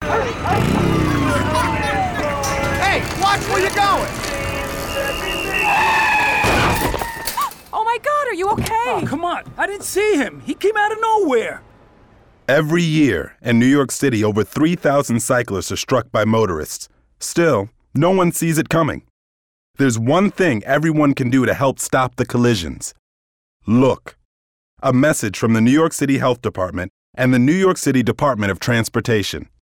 Hey, watch where you're going! Oh my God, are you okay? Oh, come on. I didn't see him. He came out of nowhere. Every year in New York City, over 3,000 cyclists are struck by motorists. Still, no one sees it coming. There's one thing everyone can do to help stop the collisions. Look. A message from the New York City Health Department and the New York City Department of Transportation.